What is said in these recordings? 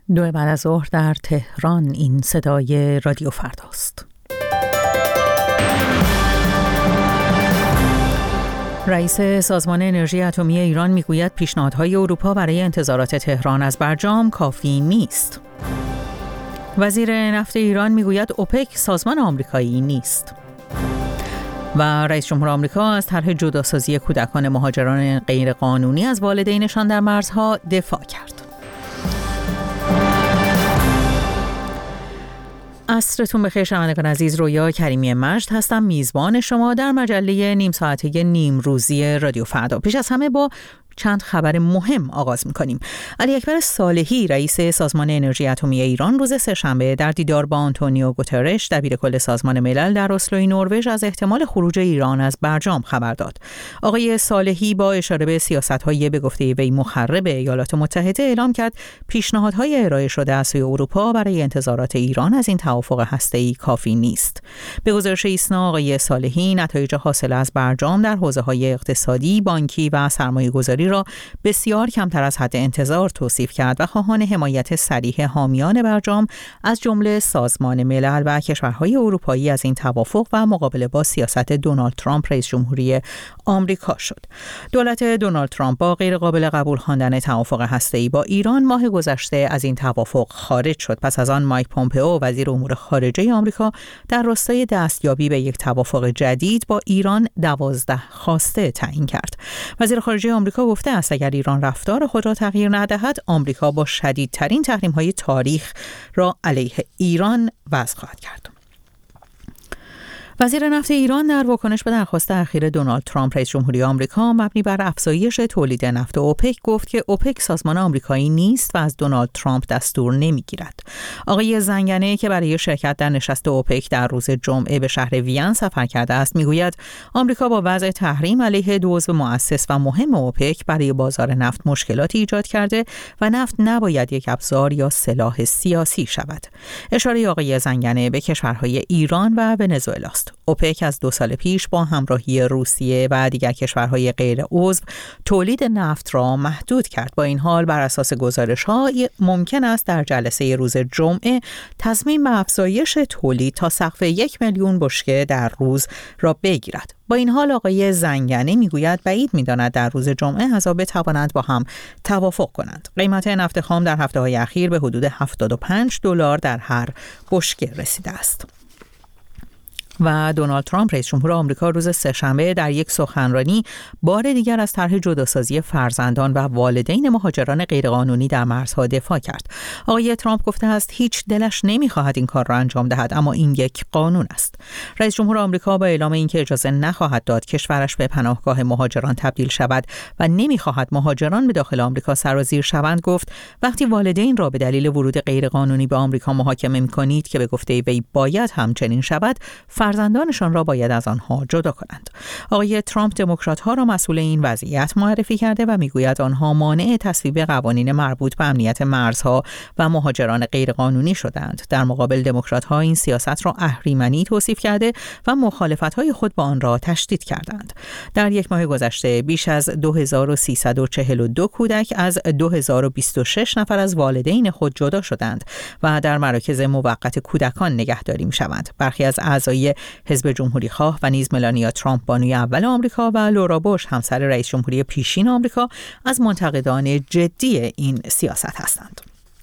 2 بعد از ظهر در تهران. این صدای رادیو فرداست. رئیس سازمان انرژی اتمی ایران میگوید پیشنهادهای اروپا برای انتظارات تهران از برجام کافی نیست. وزیر نفت ایران میگوید اوپک سازمان آمریکایی نیست. و رئیس جمهور آمریکا از طرح جداسازی کودکان مهاجران غیرقانونی از والدینشان در مرزها دفاع کرد. عصرتون بخیر شنوندگان عزیز، رویا کریمی مجد هستم، میزبان شما در مجله نیم ساعته نیم روزی رادیو فردا. پیش از همه با چند خبر مهم آغاز می‌کنیم. علی اکبر صالحی رئیس سازمان انرژی اتمی ایران روز سه‌شنبه در دیدار با آنتونیو گوترش دبیرکل سازمان ملل در اسلو نروژ از احتمال خروج ایران از برجام خبر داد. آقای صالحی با اشاره به سیاست‌های به گفته وی مخرب ایالات متحده اعلام کرد پیشنهادهای ارائه شده از سوی اروپا برای انتظارات ایران از این توافق هسته‌ای کافی نیست. به گزارش ایسنا آقای صالحی نتایج حاصل از برجام در حوزه‌های اقتصادی، بانکی و سرمایه‌گذاری را بسیار کمتر از حد انتظار توصیف کرد و خواهان حمایت صریح حامیان برجام از جمله سازمان ملل و کشورهای اروپایی از این توافق و مقابله با سیاست دونالد ترامپ رئیس جمهوری آمریکا شد. دولت دونالد ترامپ با غیرقابل قبول خواندن توافق هسته‌ای با ایران ماه گذشته از این توافق خارج شد. پس از آن مایک پومپئو وزیر امور خارجه آمریکا در راستای دستیابی به یک توافق جدید با ایران 12 خواسته تعیین کرد. وزیر خارجه آمریکا گفته است اگر ایران رفتار خود را تغییر ندهد، آمریکا با شدیدترین تحریم‌های تاریخ را علیه ایران وضع خواهد کرد. وزیر نفت ایران در واکنش به درخواست اخیر دونالد ترامپ رئیس جمهوری آمریکا مبنی بر افزایش تولید نفت اوپک گفت که اوپک سازمان آمریکایی نیست و از دونالد ترامپ دستور نمیگیرد. آقای زنگنه که برای شرکت در نشست اوپک در روز جمعه به شهر وین سفر کرده است میگوید آمریکا با وضع تحریم علیه دو عضو مؤسس و مهم اوپک برای بازار نفت مشکلاتی ایجاد کرده و نفت نباید یک ابزار یا سلاح سیاسی شود. اشاره آقای زنگنه به کشورهای ایران و ونزوئلا است. اوپک از 2 سال پیش با همراهی روسیه و دیگر کشورهای غیر عضو تولید نفت را محدود کرد. با این حال بر اساس گزارش‌ها ممکن است در جلسه روز جمعه تصمیم به افزایش تولید تا سقف 1 میلیون بشکه در روز را بگیرد. با این حال آقای زنگنه میگوید بعید می‌داند در روز جمعه اعضا بتوانند با هم توافق کنند. قیمت نفت خام در هفته‌های اخیر به حدود $75 در هر بشکه رسیده است. و دونالد ترامپ رئیس جمهور آمریکا روز سه‌شنبه در یک سخنرانی بار دیگر از طرح جداسازی فرزندان و والدین مهاجران غیرقانونی در مرزها دفاع کرد. آقای ترامپ گفته است هیچ دلش نمی‌خواهد این کار را انجام دهد، اما این یک قانون است. رئیس جمهور آمریکا با اعلام اینکه اجازه نخواهد داد کشورش به پناهگاه مهاجران تبدیل شود و نمی‌خواهد مهاجران به داخل آمریکا سرازیر شوند گفت وقتی والدین را به دلیل ورود غیرقانونی به آمریکا محاکمه می‌کنید که به گفته وی باید همچنین شود، فرزندانشان را باید از آنها جدا کنند. آقای ترامپ دموکرات‌ها را مسئول این وضعیت معرفی کرده و میگوید آنها مانع تصویب قوانین مربوط به امنیت مرزها و مهاجران غیرقانونی شدند. در مقابل دموکرات‌ها این سیاست را اهریمنی توصیف کرده و مخالفت‌های خود با آن را تشدید کردند. در یک ماه گذشته بیش از 2342 کودک از 2026 نفر از والدین خود جدا شدند و در مراکز موقت کودکان نگهداری می‌شوند. برخی از اعضای حزب جمهوری خواه و نیز ملانیا ترامپ بانوی اول آمریکا و لورا بوش همسر رئیس جمهوری پیشین آمریکا از منتقدان جدی این سیاست هستند.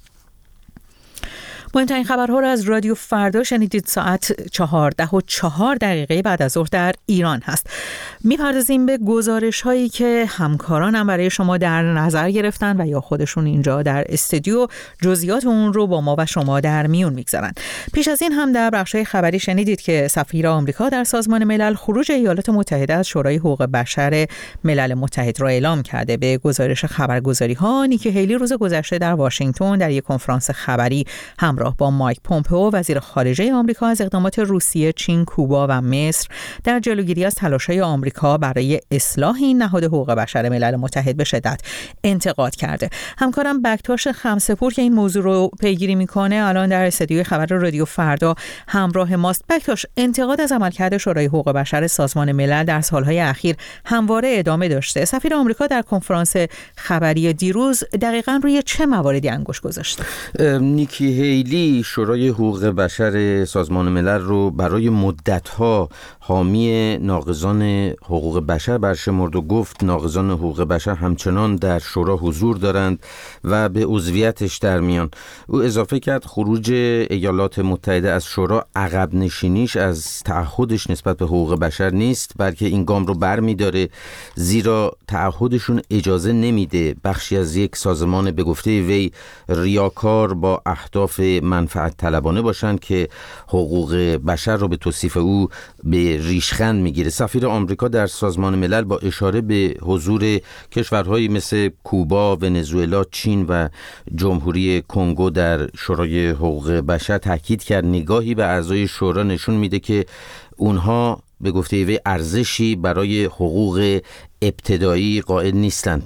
مهمترین خبرها را از رادیو فردا شنیدید. ساعت 14:04 بعد از ظهر در ایران هست. میپردازیم به گزارش هایی که همکارانم برای شما در نظر گرفتن و یا خودشون اینجا در استودیو جزئیات اون رو با ما و شما در میون میگذارن. پیش از این هم در بخش‌های خبری شنیدید که سفیر آمریکا در سازمان ملل خروج ایالات متحده از شورای حقوق بشر ملل متحد را اعلام کرده. به گزارش خبرگزاری‌ها نیکی هیلی روز گذشته در واشنگتن در یک کنفرانس خبری همراه همراه با مایک پومپئو وزیر خارجه آمریکا از اقدامات روسیه، چین، کوبا و مصر در جلوگیری از تلاش‌های آمریکا برای اصلاح این نهاد حقوق بشر ملل متحد به شدت انتقاد کرده. همکارم بکتاش خمسه‌پور که این موضوع رو پیگیری میکنه الان در استودیوی خبر رادیو فردا همراه ماست. بکتاش، انتقاد از عملکرد شورای حقوق بشر سازمان ملل در سالهای اخیر همواره ادامه داشته. سفیر آمریکا در کنفرانس خبری دیروز دقیقاً روی چه مواردی انگشت گذاشته؟ نیکی هیلی شورای حقوق بشر سازمان ملل رو برای مدت‌ها حامی ناقضان حقوق بشر برشمرد و گفت ناقضان حقوق بشر همچنان در شورا حضور دارند و به عضویتش در میان. او اضافه کرد خروج ایالات متحده از شورا عقب نشینیش از تعهدش نسبت به حقوق بشر نیست، بلکه این گام رو برمی‌داره، زیرا تعهدشون اجازه نمیده بخشی از یک سازمان به گفته وی ریاکار با اهداف منفعت طلبانه باشند که حقوق بشر رو به توصیف او به ریشخند میگیره. سفیر آمریکا در سازمان ملل با اشاره به حضور کشورهایی مثل کوبا، ونزوئلا، چین و جمهوری کنگو در شورای حقوق بشر تاکید کرد نگاهی به اعضای شورا نشون میده که اونها به گفته وی ارزشی برای حقوق ابتدایی قائل نیستند.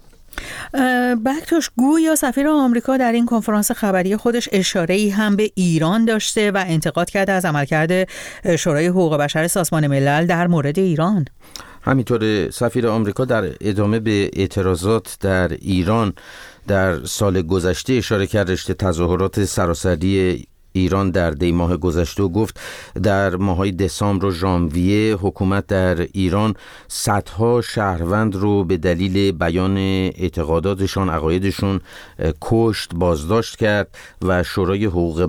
بکتاش، گویا سفیر آمریکا در این کنفرانس خبری خودش اشاره‌ای هم به ایران داشته و انتقاد کرده از عملکرد شورای حقوق بشر سازمان ملل در مورد ایران. همینطور سفیر آمریکا در ادامه به اعتراضات در ایران در سال گذشته اشاره کرد، رشته تظاهرات سراسری ایران در دی ماه گذشته و گفت در ماه‌های دسامبر و ژانویه حکومت در ایران صدها شهروند رو به دلیل بیان اعتقاداتشون، عقایدشون کشت، بازداشت کرد و شورای حقوق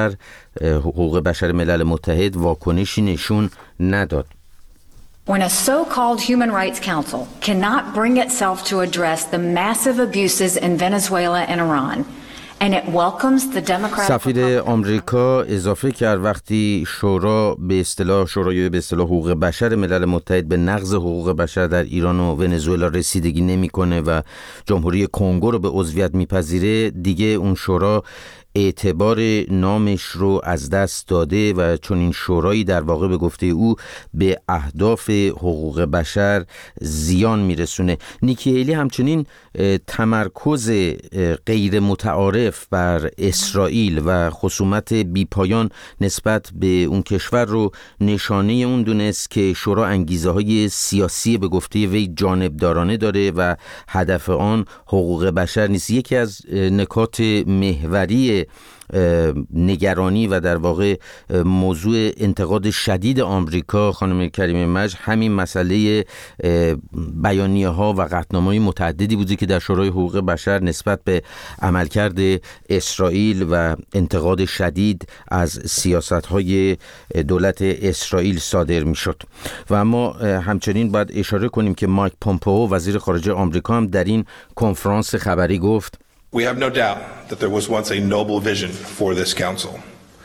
بشر ملل متحد واکنشی نشون نداد. When a so-called Human Rights Council cannot bring itself to address the massive abuses in Venezuela and Iran, سفیر آمریکا اضافه کرد وقتی شورای به اصطلاح حقوق بشر ملل متحد به نقض حقوق بشر در ایران و ونزوئلا رسیدگی نمیکنه و جمهوری کنگو رو به عضویت میپذیره، دیگه اون شورا اعتبار نامش رو از دست داده و چون این شورایی در واقع به گفته او به اهداف حقوق بشر زیان میرسونه. نیکی هیلی همچنین تمرکز غیر متعارف بر اسرائیل و خصومت بیپایان نسبت به اون کشور رو نشانه اون دونست که شورا انگیزه های سیاسی به گفته وی جانبدارانه داره و هدف آن حقوق بشر نیست. یکی از نکات محوری نگرانی و در واقع موضوع انتقاد شدید آمریکا خانم کریمه مجد همین مسئله بیانیه ها و قطعنامه‌های متعددی بوده که در شورای حقوق بشر نسبت به عملکرد اسرائیل و انتقاد شدید از سیاست‌های دولت اسرائیل صادر می‌شد. و اما همچنین باید اشاره کنیم که مایک پومپئو وزیر خارجه آمریکا هم در این کنفرانس خبری گفت We have no doubt that there was once a noble vision for this council.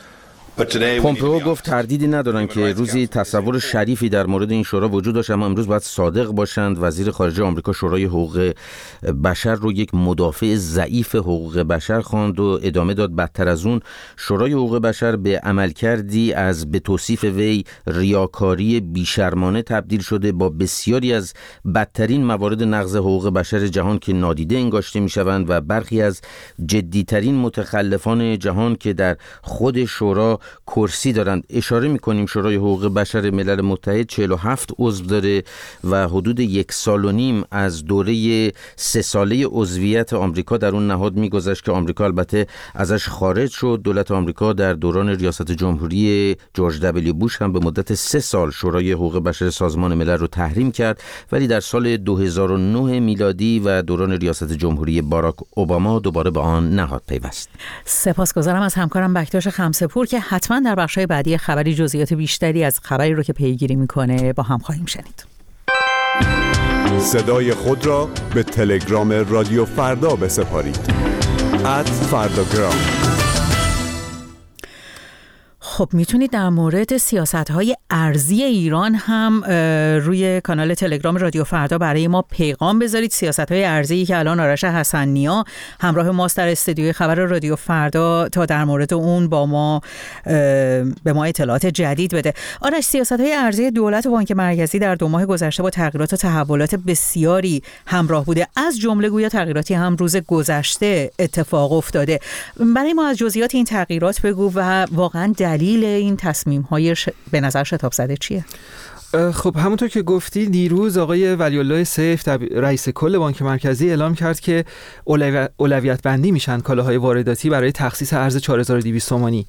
پومپئو گفت تردیدی ندارن که روزی تصور شریفی در مورد این شورا وجود داشت، اما امروز باید صادق باشند. وزیر خارجه آمریکا شورای حقوق بشر رو یک مدافع ضعیف حقوق بشر خواند و ادامه داد بدتر از اون شورای حقوق بشر به عملکردی از به توصیف وی ریاکاری بیشرمانه تبدیل شده، با بسیاری از بدترین موارد نقض حقوق بشر جهان که نادیده انگاشته میشوند و برخی از جدیترین متخلفان جهان که در خود شورا کرسی دارند. اشاره میکنیم شورای حقوق بشر ملل متحد 47 عضو داره و حدود 1.5 سال از دوره 3 ساله عضویت آمریکا در اون نهاد میگذشت که آمریکا البته ازش خارج شد. دولت آمریکا در دوران ریاست جمهوری جورج دبلیو بوش هم به مدت 3 سال شورای حقوق بشر سازمان ملل رو تحریم کرد، ولی در سال 2009 میلادی و دوران ریاست جمهوری باراک اوباما دوباره به آن نهاد پیوست. سپاسگزارم از همکارم بکتاش خمسه‌پور که حتما در بخش‌های بعدی خبری جزئیات بیشتری از خبری رو که پیگیری میکنه با هم خواهیم شنید. صدای خود را به تلگرام رادیو فردا بسپارید. @فرداگرام. خب میتونید در مورد سیاست‌های ارزی ایران هم روی کانال تلگرام رادیو فردا برای ما پیغام بذارید. سیاست‌های ارزی که الان آرش حسن‌نیا همراه ماست در استودیوی خبر رادیو فردا تا در مورد اون با ما به ما اطلاعات جدید بده. آرش، سیاست‌های ارزی دولت و بانک مرکزی در 2 ماه گذشته با تغییرات و تحولات بسیاری همراه بوده، از جمله گویا تغییراتی هم روز گذشته اتفاق افتاده. برای ما از جزئیات این تغییرات بگو و واقعا دلیل این تصمیم‌های به نظر شتاب زده چیه؟ خب همونطور که گفتی دیروز آقای ولی‌الله سیف رئیس کل بانک مرکزی اعلام کرد که اولویت بندی میشن کالاهای وارداتی برای تخصیص ارز 4200 تومانی.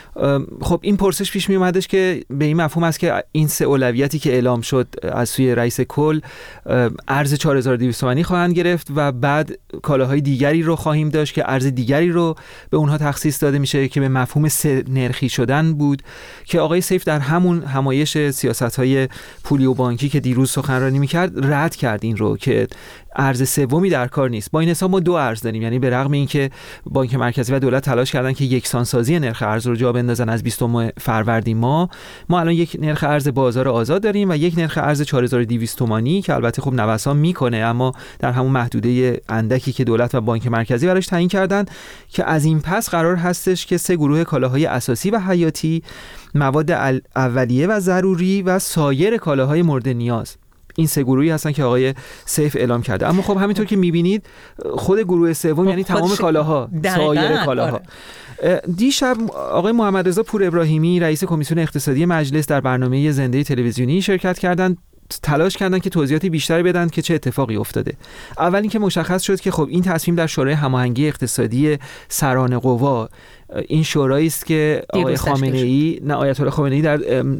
خب این پرسش پیش می اومدش که به این مفهوم است که این 3 اولویتی که اعلام شد از سوی رئیس کل ارز 4200 تومانی خواهند گرفت و بعد کالاهای دیگری رو خواهیم داشت که ارز دیگری رو به اونها تخصیص داده میشه که به مفهوم 3 نرخی شدن بود که آقای سیف در همون همایش سیاست‌های پولی و بانکی که دیروز سخنرانی میکرد رد کرد این رو که ارز سومی در کار نیست. با این حساب ما 2 ارز داریم، یعنی به رغم اینکه بانک مرکزی و دولت تلاش کردن که یکسانسازی نرخ ارز رو جا بندازن از 20 فروردین ما الان یک نرخ ارز بازار آزاد داریم و یک نرخ ارز 4200 تومانی که البته خب نوسان میکنه اما در همون محدوده اندکی که دولت و بانک مرکزی براش تعیین کردن که از این پس قرار هستش که 3 گروه کالاهای اساسی و حیاتی، مواد اولیه و ضروری و سایر کالاهای مورد نیاز، این 3 گروهی هستن که آقای سیف اعلام کرده. اما خب همینطور که میبینید خود گروه سوم یعنی تمام کالاها، سایر کالاها. دیشب آقای محمد رضا پور ابراهیمی رئیس کمیسیون اقتصادی مجلس در برنامه زنده تلویزیونی شرکت کردند، تلاش کردن که توضیحاتی بیشتری بدن که چه اتفاقی افتاده. اول اینکه مشخص شد که خب این تصمیم در شورای هماهنگی اقتصادی سران قوا، این شورایی است که آقای خامنه‌ای، آیت الله خامنه‌ای در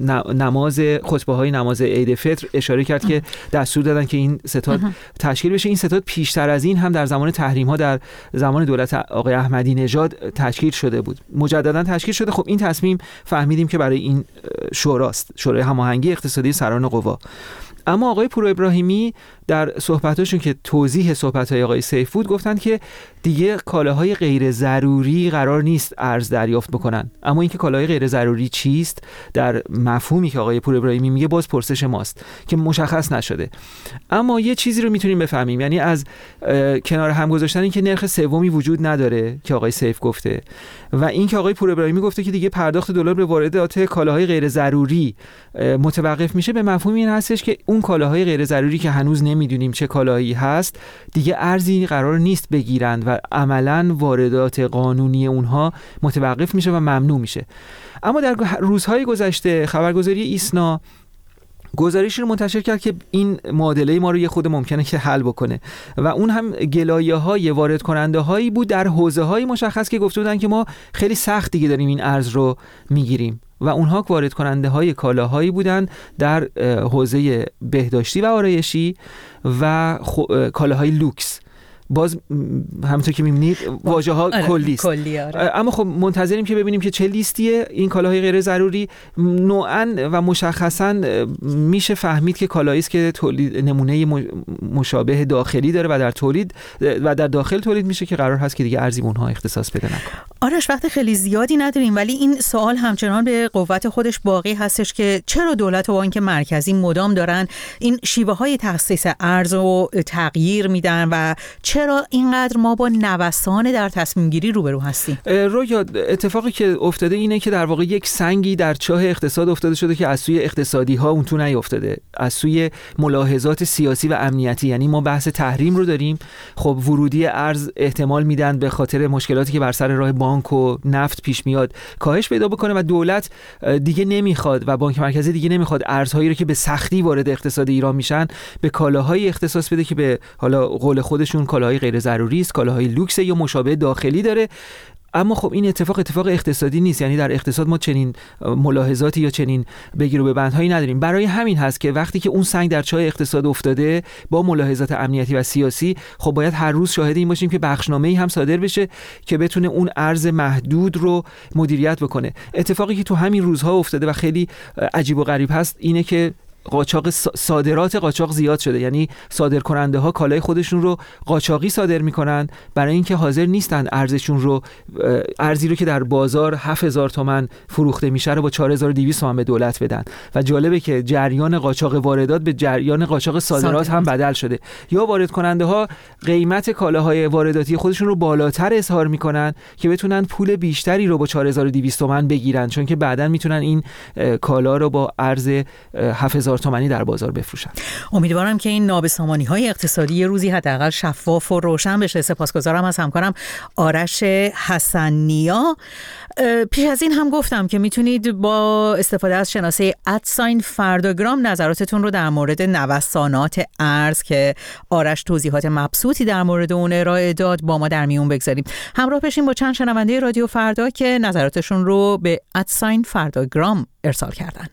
نماز خطبه‌های نماز عید فطر اشاره کرد که دستور دادن که این ستاد تشکیل بشه. این ستاد پیشتر از این هم در زمان تحریم‌ها در زمان دولت آقای احمدی نژاد تشکیل شده بود، مجددا تشکیل شده. خب این تصمیم فهمیدیم که برای این شوراست، شورای هماهنگی اقتصادی سران قوا. اما آقای پور ابراهیمی در صحبتاشون که توضیح صحبت‌های آقای سیف بود گفتن که دیگه کالاهای غیر ضروری قرار نیست ارز دریافت بکنن. اما اینکه کالاهای غیر ضروری چیست در مفهومی که آقای پور ابراهیمی میگه باز پرسش ماست که مشخص نشده. اما یه چیزی رو میتونیم بفهمیم، یعنی از کنار هم گذاشتن این که نرخ سومی وجود نداره که آقای سیف گفته و این که آقای پور ابراهیمی گفته که دیگه پرداخت دلار به واردات کالاهای غیر ضروری متوقف میشه، به مفهوم این هستش که اون کالاهای غیر ضروری که هنوز نمیدونیم چه کالایی هست دیگه ارزی قرار نیست بگیرند و عملاً واردات قانونی اونها متوقف میشه و ممنوع میشه. اما در روزهای گذشته خبرگزاری ایسنا گزارشی رو منتشر کرد که این معادله ما رو یه خود ممکنه که حل بکنه و اون هم گلایه‌های وارد کننده هایی بود در حوزه‌های مشخص که گفته بودن که ما خیلی سخت دیگه داریم این ارز رو میگیریم و اونها وارد کننده های کالاهایی بودن در حوزه بهداشتی و آرایشی و کالاهای لوکس. باز همونطور که می‌بینید واژه‌ها کلی است. اما خب منتظریم که ببینیم که چه لیستیه این کالاهای غیر ضروری. نوعاً و مشخصاً میشه فهمید که کالایی است که تولید نمونه مشابه داخلی داره و در تولید و در داخل تولید میشه که قرار هست که دیگه ارزی اونها اختصاص پیدا نکنه. آرش وقت خیلی زیادی نداریم ولی این سوال همچنان به قوت خودش باقی هستش که چرا دولت و بانک مرکزی مدام دارن این شیوه‌های تخصیص ارز رو تغییر میدن و چرا اینقدر ما با نوسان در تصمیم گیری روبرو هستیم؟ رویا اتفاقی که افتاده اینه که در واقع یک سنگی در چاه اقتصاد افتاده شده که از سوی اقتصادی ها اون تو نیافتاده، از سوی ملاحظات سیاسی و امنیتی. یعنی ما بحث تحریم رو داریم، خب ورودی ارز احتمال میدن به خاطر مشکلاتی که بر سر راه بانک و نفت پیش میاد کاهش پیدا بکنه و دولت دیگه نمیخواد و بانک مرکزی دیگه نمیخواد ارزهایی رو که به سختی وارد اقتصاد ایران میشن به کالاهای اختصاص بده که به حالا قول خودشون کالاهای غیر ضروری است، کالاهای لوکس یا مشابه داخلی داره. اما خب این اتفاق اقتصادی نیست، یعنی در اقتصاد ما چنین ملاحظاتی یا چنین بگیر و ببندهایی نداریم. برای همین هست که وقتی که اون سنگ در چاه اقتصاد افتاده با ملاحظات امنیتی و سیاسی، خب باید هر روز شاهد این باشیم که بخشنامه‌ای هم صادر بشه که بتونه اون ارز محدود رو مدیریت بکنه. اتفاقی که تو همین روزها افتاده و خیلی عجیب و غریب هست اینه که قاچاق صادرات قاچاق زیاد شده، یعنی صادرکننده ها کالای خودشون رو قاچاقی صادر میکنن برای اینکه حاضر نیستن ارزششون رو، ارزی رو که در بازار 7000 تومان فروخته میشه رو با 4200 تومان به دولت بدن. و جالبه که جریان قاچاق واردات به جریان قاچاق صادرات هم بدل شده. یا وارد کننده ها قیمت کالاهای وارداتی خودشون رو بالاتر اظهار میکنن که بتونن پول بیشتری رو با 4200 تومان بگیرن، چون که بعداً میتونن این کالا رو با ارز 7000 تومانی در بازار بفروشن. امیدوارم که این نابسامانی‌های اقتصادی یه روزی حداقل شفاف و روشن بشه. سپاسگزارم از همکارم آرش حسن‌نیا. پیش از این هم گفتم که میتونید با استفاده از شناسه @فرداگرام نظراتتون رو در مورد نوسانات ارز که آرش توضیحات مبسوطی در مورد اون ارائه داد با ما در میون بگذاریم. همراه بشیم با چند شنونده رادیو فردا که نظراتشون رو به @فرداگرام ارسال کردن.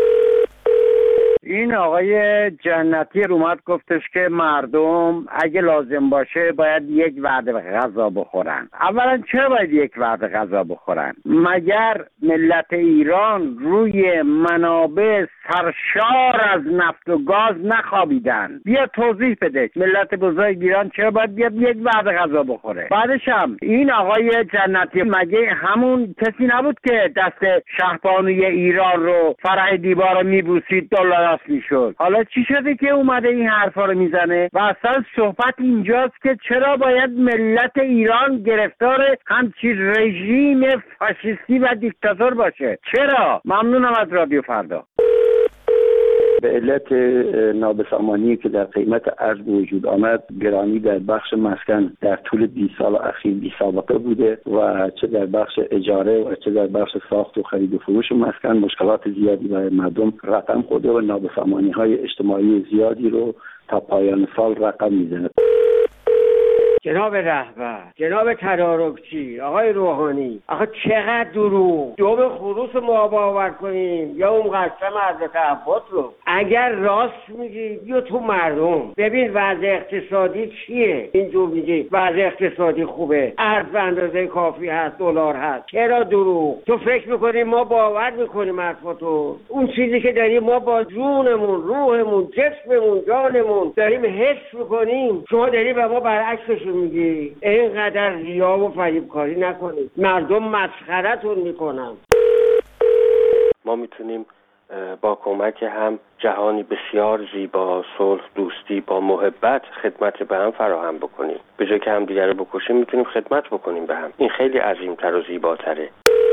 این آقای جنتی اومد گفتش که مردم اگه لازم باشه باید یک وعده غذا بخورن. اولا چرا باید یک وعده غذا بخورن؟ مگر ملت ایران روی منابع سرشار از نفت و گاز نخوابیدن؟ بیا توضیح بده ملت بزرگ ایران چرا باید بیاد یک وعده غذا بخوره؟ بعدش هم این آقای جنتی مگه همون کسی نبود که دست شهبانوی ایران رو فرح دیوار رو میبوسید دلار میشد؟ حالا چی شده که اومده این حرفا رو میزنه؟ و اصلا صحبت اینجاست که چرا باید ملت ایران گرفتار همچین رژیم فاشیستی و دیکتاتور باشه؟ چرا؟ ممنونم از رادیو فردا. به علت نابسامانی که در قیمت ارز وجود آمد، گرانی در بخش مسکن در طول 20 سال اخیر بی سابقه بوده و چه در بخش اجاره و چه در بخش ساخت و خرید و فروش مسکن مشکلات زیادی برای مردم رقم خورده و نابسامانی‌های اجتماعی زیادی رو تا پایان سال رقم میزنه. جناب رهبر، جناب تدارکچی، آقای روحانی، آخه چقدر دروغ! دوم خروس ما باور کنیم یا اون قسم حضرت عباس رو؟ اگر راست میگی بیا تو مردم ببین وضع اقتصادی چیه. اینجور میگی وضع اقتصادی خوبه، ارز به اندازه کافی هست، دلار هست. چرا دروغ؟ تو فکر میکنی ما باور میکنیم حرفاتو؟ اون چیزی که داریم ما با جونمون، روحمون، جسممون، جانمون داریم حس میکنیم، شما داری به ما برعکسش میگی. اینقدر ریا و فریبکاری نکنید، مردم مسخرتون میکنن. ما میتونیم با کمک هم جهانی بسیار زیبا، صلح، دوستی، با محبت خدمت به هم فراهم بکنیم. به جای که هم دیگر رو بکشیم میتونیم خدمت بکنیم به هم. این خیلی عظیمتر و زیباتره.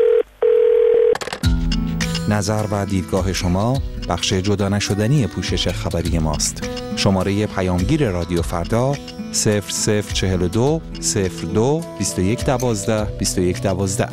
نظر و دیدگاه شما بخش جدا نشدنی پوشش خبری ماست. شماره پیامگیر رادیو فردا 0042 02 21 12 21 12.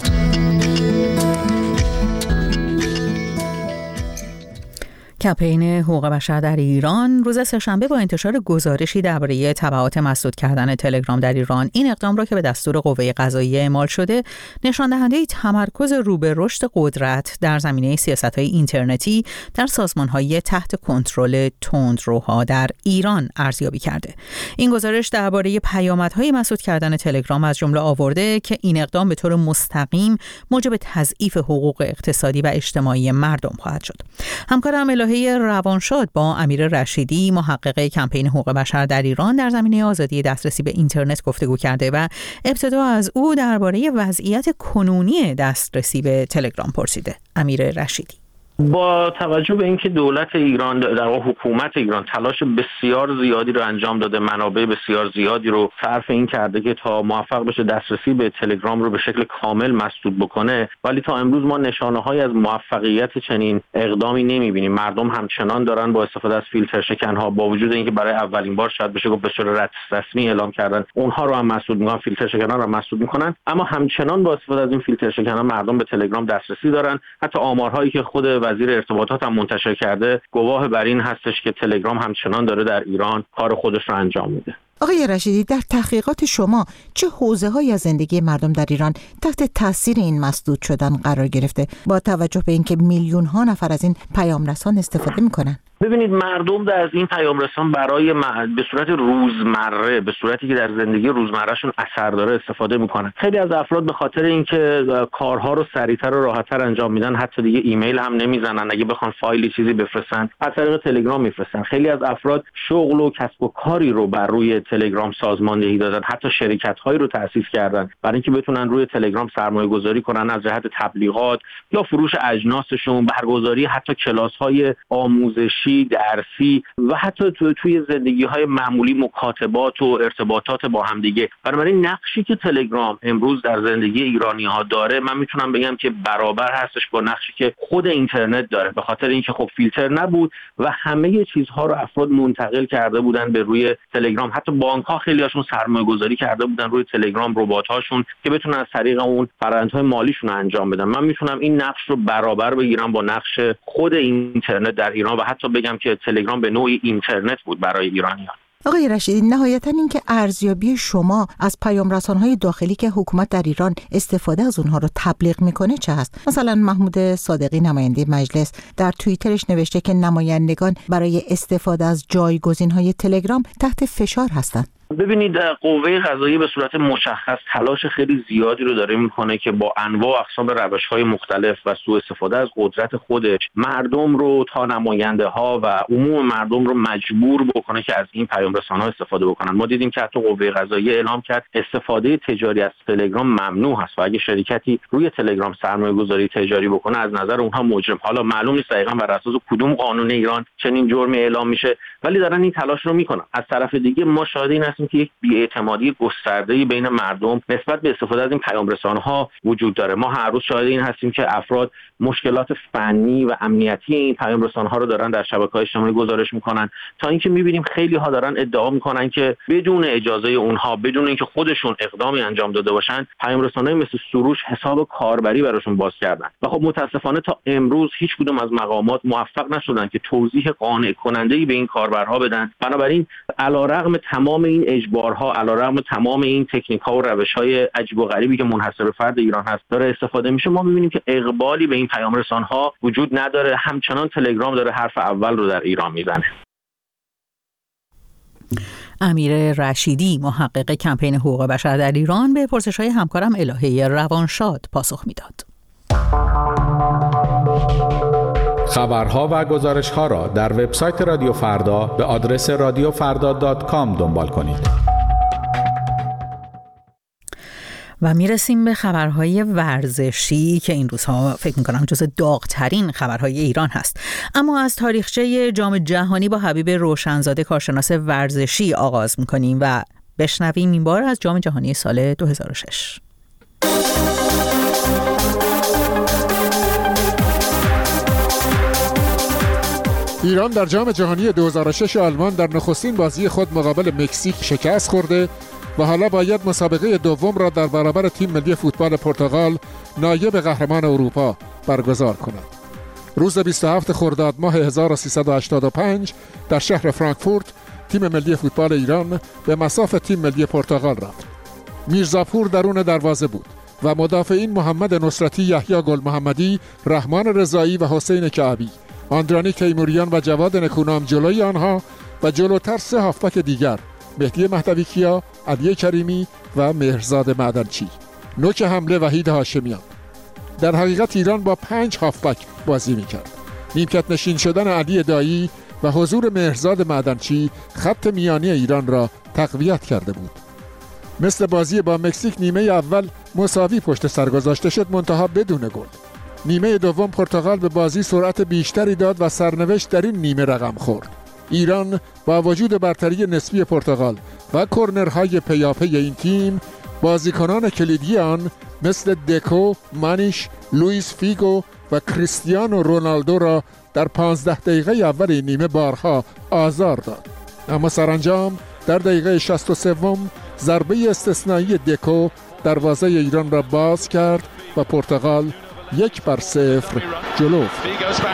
کمپین حقوق بشر در ایران روز سه‌شنبه با انتشار گزارشی درباره تبعات مسدود کردن تلگرام در ایران، این اقدام را که به دستور قوه قضاییه اعمال شده نشان دهنده تمرکز رو به رشد قدرت در زمینه سیاست‌های اینترنتی در سازمان‌های تحت کنترل تندروها در ایران ارزیابی کرده. این گزارش درباره پیامدهای مسدود کردن تلگرام از جمله آورده که این اقدام به طور مستقیم موجب تضعیف حقوق اقتصادی و اجتماعی مردم خواهد شد. همکارم الهه روانشاد با امیر رشیدی، محقق کمپین حقوق بشر در ایران، در زمینه آزادی دسترسی به اینترنت گفتگو کرده و ابتدا از او درباره وضعیت کنونی دسترسی به تلگرام پرسیده. امیر رشیدی: با توجه به اینکه دولت ایران، در واقع حکومت ایران، تلاش بسیار زیادی رو انجام داده، منابع بسیار زیادی رو صرف این کرده که تا موفق بشه دسترسی به تلگرام رو به شکل کامل مسدود بکنه، ولی تا امروز ما نشانه‌هایی از موفقیت چنین اقدامی نمی‌بینیم. مردم همچنان دارن با استفاده از فیلتر شکن‌ها، با وجود اینکه برای اولین بار شاید بشه گفت به صورت رسمی اعلام کردن اونها رو هم مسدود می‌کنن، فیلتر شکن‌ها رو مسدود می‌کنن، اما همچنان با استفاده از این فیلتر شکن‌ها مردم به تلگرام دسترسی دارن. حتی آمارهایی که خود وزیر ارتباطات هم منتشر کرده گواه بر این هستش که تلگرام همچنان داره در ایران کار خودش رو انجام میده. آقای رشیدی، در تحقیقات شما چه حوزه‌هایی از زندگی مردم در ایران تحت تاثیر این مسدود شدن قرار گرفته با توجه به اینکه میلیون‌ها نفر از این پیام‌رسان استفاده می‌کنن؟ ببینید مردم از این پیام رسان برای به صورت روزمره، به صورتی که در زندگی روزمرهشون اثر داره استفاده میکنن. خیلی از افراد به خاطر اینکه کارها رو سریعتر و راحت‌تر انجام میدن حتی دیگه ایمیل هم نمیزنن، اگه بخوان فایلی چیزی بفرستن از طریق تلگرام میفرستن. خیلی از افراد شغل و کسب و کاری رو بر روی تلگرام سازماندهی دادن، حتی شرکت‌هایی رو تأسیس کردن برای اینکه بتونن روی تلگرام سرمایه‌گذاری کنن از جهت تبلیغات یا فروش اجناسشون، برگزاری حتی کلاس‌های آموزشی، درسی و حتی توی زندگی‌های معمولی مکاتبات و ارتباطات با هم دیگه. بنابراین نقشی که تلگرام امروز در زندگی ایرانی‌ها داره، من میتونم بگم که برابر هستش با نقشی که خود اینترنت داره، به خاطر اینکه خب فیلتر نبود و همه چیزها رو افراد منتقل کرده بودن به روی تلگرام. حتی بانک‌ها خیلی‌هاشون سرمایه‌گذاری کرده بودن روی تلگرام، ربات‌هاشون که بتونن از طریق اون فرآیندهای مالیشون رو انجام بدن. من میتونم این نقش رو برابر بگیرم با نقش خود اینترنت در ایران و حتی بگم که تلگرام به نوعی اینترنت بود برای ایرانیان. آقای رشیدی، نهایتاً این که ارزیابی شما از پیام رسان‌های داخلی که حکومت در ایران استفاده از اونها رو تبلیغ میکنه چه هست؟ مثلا محمود صادقی نماینده مجلس در توییترش نوشته که نمایندگان برای استفاده از جایگزین‌های تلگرام تحت فشار هستند. ببینید قوه قضاییه به صورت مشخص تلاش خیلی زیادی رو داره میکنه که با انواع و اقسام روش‌های مختلف و سوء استفاده از قدرت خودش مردم رو تا نماینده ها و عموم مردم رو مجبور بکنه که از این پیام رسان‌ها استفاده بکنن. ما دیدیم که حتی قوه قضاییه اعلام کرد استفاده تجاری از تلگرام ممنوع هست و اگه شرکتی روی تلگرام سرمایه‌گذاری تجاری بکنه از نظر اونها مجرم. حالا معلوم نیست دقیقاً بر اساس کدوم قانون ایران چنین جرمی اعلام میشه، ولی دارن این تلاش رو میکنن. از طرف دیگه ما شاهد این هستیم که یک بی‌اعتمادی گسترده‌ای بین مردم نسبت به استفاده از این پیام رسانه‌ها وجود داره. ما هر روز شاهد این هستیم که افراد مشکلات فنی و امنیتی این پیام رسانه‌ها رو دارن در شبکه‌های اجتماعی گزارش میکنن، تا اینکه می‌بینیم خیلی‌ها دارن ادعا میکنن که بدون اجازه اونها، بدون اینکه خودشون اقدامی انجام داده باشن، پیام رسانه‌های مثل سروش حساب کاربری براشون باز کردن. و خب متأسفانه تا امروز هیچ کدوم از مقامات موفق نشدن که توضیح قانع کننده‌ای به این کاربرها بدن. بنابراین علیرغم تمام این اجبارها، علیرغم تمام این تکنیک‌ها و روش‌های عجیب و غریبی که منحصر به فرد ایران هست داره استفاده میشه، ما می‌بینیم که اقبالی به این پیام رسان‌ها وجود نداره. همچنان تلگرام داره حرف اول رو در ایران میزنه. امیر رشیدی، محقق کمپین حقوق بشر در ایران، به پرسش‌های همکارم الهه روانشاد پاسخ میداد. خبرها و گزارش‌ها را در وبسایت رادیو فردا به آدرس radiofrda.com دنبال کنید. و میرسیم به خبرهای ورزشی که این روزها فکر میکنم جز داغ‌ترین خبرهای ایران هست. اما از تاریخچه جام جهانی با حبیب روشنزاده، کارشناس ورزشی، آغاز میکنیم و بشنویم این بار از جام جهانی سال 2006. ایران در جام جهانی 2006 آلمان در نخستین بازی خود مقابل مکزیک شکست خورده و حالا باید مسابقه دوم را در برابر تیم ملی فوتبال پرتغال، نایب قهرمان اروپا، برگزار کند. روز 27 خرداد ماه 1385 در شهر فرانکفورت تیم ملی فوتبال ایران به مصاف تیم ملی پرتغال رفت. میرزاپور درون دروازه بود و مدافعین محمد نصرتی، یحیی گل محمدی، رحمان رضایی و حسین کعبی، آندرانی تیموریان و جواد نکونام جلوی آنها و جلوتر سه هافبک دیگر، مهدی مهدوی کیا، علی کریمی و مهرزاد معدنچی. نوک حمله وحید هاشمیان. در حقیقت ایران با 5 هافبک بازی میکرد. نیمکت نشین شدن علی دایی و حضور مهرزاد معدنچی خط میانی ایران را تقویت کرده بود. مثل بازی با مکزیک نیمه اول مساوی پشت سر گذاشته شد، منتها بدون گل. نیمه دوم پرتغال به بازی سرعت بیشتری داد و سرنوشت در این نیمه رقم خورد. ایران با وجود برتری نسبی پرتغال و کرنرهای پیاپی این تیم، بازیکنان کلیدی آن مثل دکو، مانیش، لوئیس فیگو و کریستیانو رونالدو را در 15 دقیقه اول این نیمه بارها آزار داد. اما سرانجام در دقیقه 63 ضربه استثنایی دکو دروازه ایران را باز کرد و پرتغال 1-0 جلو افتاد.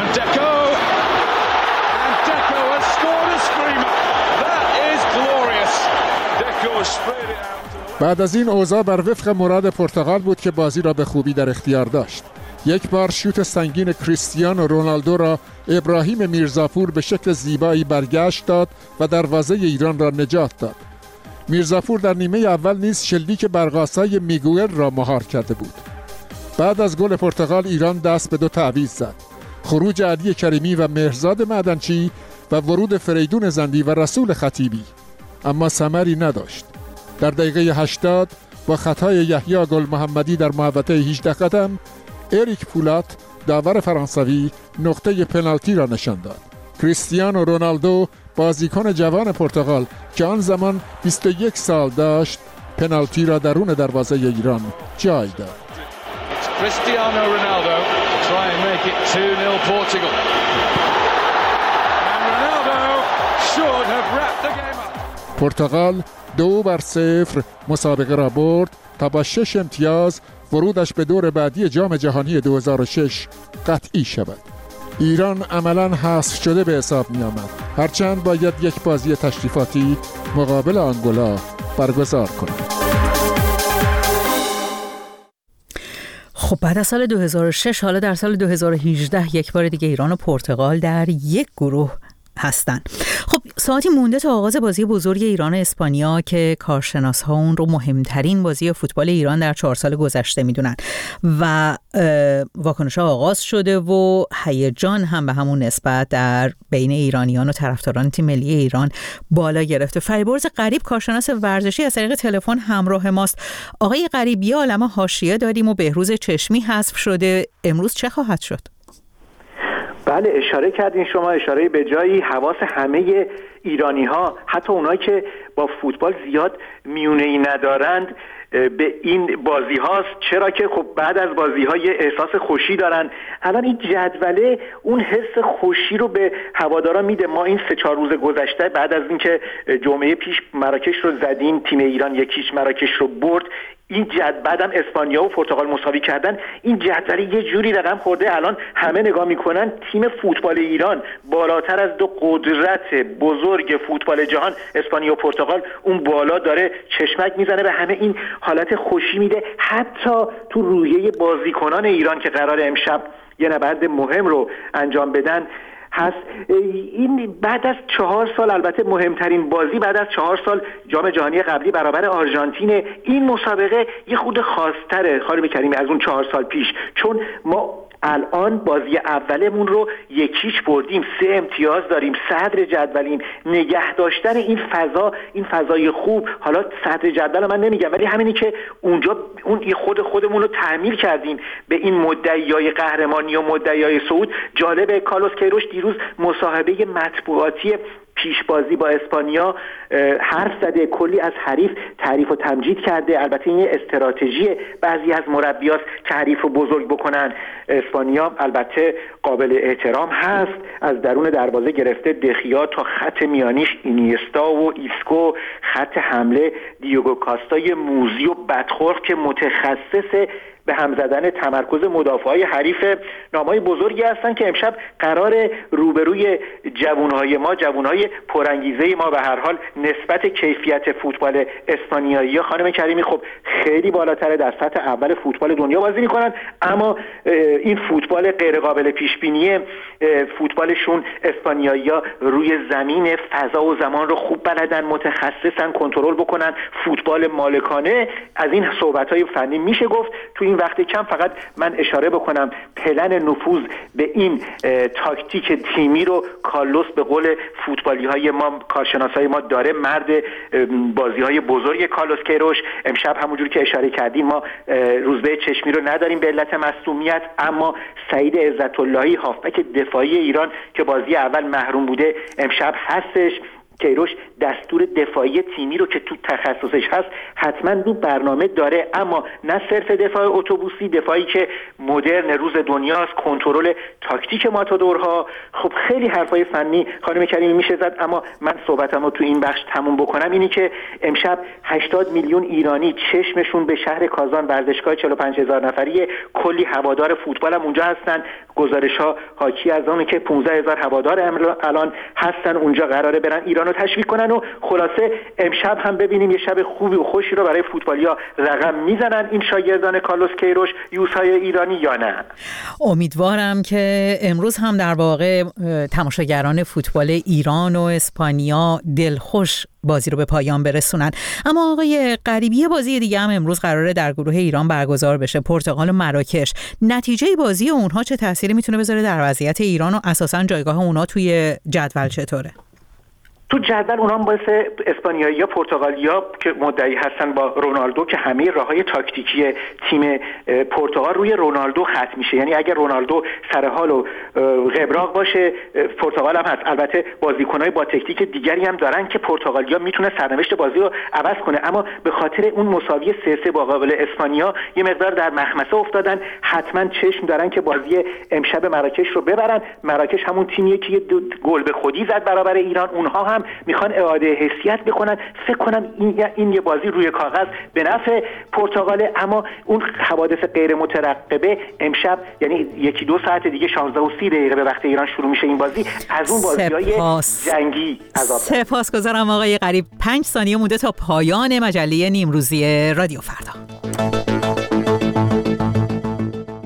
بعد از این اوضاع بر وفق مراد پرتغال بود که بازی را به خوبی در اختیار داشت. یک بار شوت سنگین کریستیانو رونالدو را ابراهیم میرزاپور به شکل زیبایی برگشت داد و دروازه ایران را نجات داد. میرزاپور در نیمه اول نیز شلیک برق‌آسای میگوئل را مهار کرده بود. بعد از گل پرتغال ایران دست به دو تعویض زد. خروج علی کریمی و مهرزاد معدنچی و ورود فریدون زندی و رسول خطیبی، اما ثمری نداشت. در دقیقه 80 با خطای یحیی گل محمدی در محوطه 18 قدم، اریک پولات داور فرانسوی نقطه پنالتی را نشان داد. کریستیانو رونالدو بازیکن جوان پرتغال که آن زمان 21 سال داشت، پنالتی را درون دروازه ایران جای داد. Cristiano Ronaldo try and make it 2-0 Portugal. And Ronaldo should have wrapped the game up. پرتغال 2-0 مسابقه را برد تا با 6 امتیاز ورودش به دور بعدی جام جهانی 2006 قطعی شود. ایران عملاً حذف شده به حساب می آمد، هرچند باید یک بازی تشریفاتی مقابل آنگولا برگزار کند. خب بعد از سال 2006 حالا در سال 2018 یک بار دیگه ایران و پرتغال در یک گروه هستن. خب ساعتی مونده تا آغاز بازی بزرگ ایران و اسپانیا که کارشناس‌ها اون رو مهمترین بازی فوتبال ایران در 4 سال گذشته میدونن و واکنش‌ها آغاز شده و هیجان هم به همون نسبت در بین ایرانیان و طرفداران تیم ملی ایران بالا گرفته. فریبرز غریب کارشناس ورزشی از طریق تلفن همراه ماست. آقای غریب، یه عالمه حاشیه داریم و بهروز چشمی حذف شده، امروز چه خواهد شد؟ بله، اشاره کردین شما، اشاره به جایی. حواس همه ایرانی ها، حتی اونایی که با فوتبال زیاد میونه‌ای ندارند، به این بازی هاست. چرا که خب بعد از بازی ها یه احساس خوشی دارن. الان این جدوله اون حس خوشی رو به هوادارا میده. ما این 3-4 روز گذشته بعد از اینکه جمعه پیش مراکش رو زدیم، تیم ایران 1-0 مراکش رو برد، این بعدم اسپانیا و پرتغال مساوی کردن، این جدول یه جوری رقم خورده. الان همه نگاه میکنن تیم فوتبال ایران بالاتر از دو قدرت بزرگ فوتبال جهان، اسپانیا و پرتغال، اون بالا داره چشمک میزنه به همه. این حالت خوشی میده. حتی تو روحیه بازیکنان ایران که قرار امشب یه نبرد مهم رو انجام بدن هست. این بعد از 4 سال، البته مهمترین بازی بعد از 4 سال جام جهانی قبلی برابر آرژانتین، این مسابقه یه خود خاص‌تره خانم کریمی از اون 4 سال پیش، چون ما الان بازی اولمون رو 1-0 بردیم، 3 امتیاز داریم، صدر جدولیم. نگه داشتن این فضا، این فضای خوب، حالا صدر جدول من نمیگم، ولی همینی که اونجا اون خودمون رو تعمیر کردیم به این مدعیای قهرمانی و مدعیای صعود. جالب، کارلوس کیروش دیروز مصاحبه مطبوعاتی پیش بازی با اسپانیا حرف زده، کلی از حریف تعریف و تمجید کرده. البته این استراتژی بعضی از مربیاست که حریف رو بزرگ بکنن. اسپانیا البته قابل احترام هست، از درون دروازه گرفته دخیا تا خط میانیش اینیستا و ایسکو، خط حمله دیوگو کاستای موزی و بدخلق که متخصص به هم زدن تمرکز مدافعای حریف. نامای بزرگی هستن که امشب قرار روبروی جوانهای ما، جوانهای پرانگیزه ما، به هر حال نسبت کیفیت فوتبال اسپانیایی خانم کریمی خب خیلی بالاتره، در سطح اول فوتبال دنیا بازی میکنن، اما این فوتبال غیر قابل پیش بینی فوتبالشون، اسپانیایی‌ها روی زمین فضا و زمان رو خوب بلدن، متخصصن کنترل بکنن، فوتبال مالکانه. از این صحبت‌های فنی میشه گفت. تو این وقت کم فقط من اشاره بکنم پلن نفوذ به این تاکتیک تیمی رو کارلوس به قول فوتبالی‌های ما، کارشناسای ما داره. مرد بازی‌های بزرگ کارلوس کیروش. امشب همونجور که اشاره کردیم ما روزبه چشمی رو نداریم به علت مصدومیت، اما سعید عزت‌اللهی هافبک دفاعی ایران که بازی اول محروم بوده امشب هستش. کیروش دستور دفاعی تیمی رو که تو تخصصش هست حتما دو برنامه داره، اما نه صرف دفاع اتوبوسی، دفاعی که مدرن روز دنیاست، کنترل تاکتیک ماتادورها. خب خیلی حرفای فنی خانم کریمی میشه زد، اما من صحبتمو تو این بخش تموم بکنم اینی که امشب 80 میلیون ایرانی چشمشون به شهر کازان، ورزشگاه 45000 نفری، کلی هوادار فوتبال هم اونجا هستن. گزارش‌ها حاکی از اونه که 15000 هوادار الان هستن اونجا، قراره برن ایران رو تشویق کنن و خلاصه امشب هم ببینیم یه شب خوبی و خوشی رو برای فوتبالیا رقم میزنن این شاگردان کارلوس کیروش یوسای ایرانی یا نه. امیدوارم که امروز هم در واقع تماشاگران فوتبال ایران و اسپانیا دلخوش بازی رو به پایان برسونن. اما آقای غریبی، بازی دیگه هم امروز قراره در گروه ایران برگزار بشه، پرتغال و مراکش. نتیجه بازی اونها چه تأثیری میتونه بذاره در وضعیت ایران و اساساً جایگاه اونها توی جدول چطوره؟ تو جدول اونها باعث اسپانیایی یا پرتغالیا که مدعی هستن با رونالدو که همه راههای تاکتیکی تیم پرتغال روی رونالدو ختم میشه. یعنی اگر رونالدو سر حال و غبراق باشه پرتغال هم هست. البته بازیکنای با تکتیک دیگری هم دارن که پرتغالیا میتونه سرنوشت بازی رو عوض کنه، اما به خاطر اون مساوی 3-3 با مقابل اسپانیا یه مقدار در مخمسه افتادن. حتما چشم دارن که بازی امشب مراکش رو ببرن. مراکش همون تیمیه که گل به خودی زد برابر ایران. اونها هم میخوان اعاده حیثیت بکنن. فکر کنم این یه بازی روی کاغذ به نفع پرتغاله، اما اون حوادث غیر مترقبه امشب یعنی 1-2 ساعت دیگه 16:30 به وقت ایران شروع میشه این بازی، از اون بازی‌های جنگی عذاب. سپاسگزارم آقای غریب. 5 ثانیه مونده تا پایان مجله نیمروزی رادیو فردا.